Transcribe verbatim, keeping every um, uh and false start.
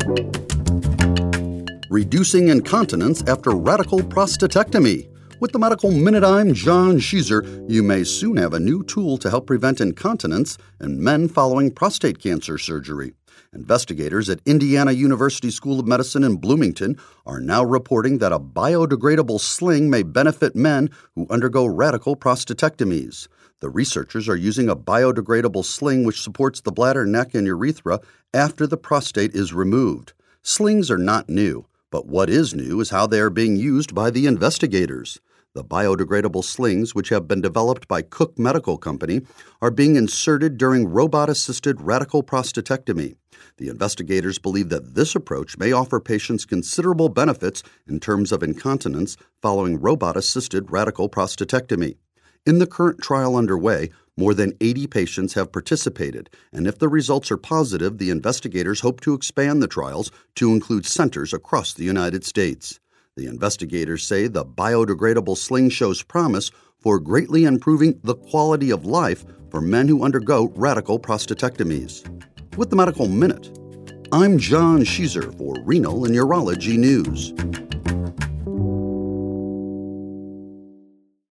Reducing incontinence after radical prostatectomy. With the Medical Minute, I'm John Sheezer. You may soon have a new tool to help prevent incontinence in men following prostate cancer surgery. Investigators at Indiana University School of Medicine in Bloomington are now reporting that a biodegradable sling may benefit men who undergo radical prostatectomies. The researchers are using a biodegradable sling which supports the bladder, neck, and urethra after the prostate is removed. Slings are not new, but what is new is how they are being used by the investigators. The biodegradable slings, which have been developed by Cook Medical Company, are being inserted during robot-assisted radical prostatectomy. The investigators believe that this approach may offer patients considerable benefits in terms of incontinence following robot-assisted radical prostatectomy. In the current trial underway, more than eighty patients have participated, and if the results are positive, the investigators hope to expand the trials to include centers across the United States. The investigators say the biodegradable sling shows promise for greatly improving the quality of life for men who undergo radical prostatectomies. With the Medical Minute, I'm John Sheezer for Renal and Urology News.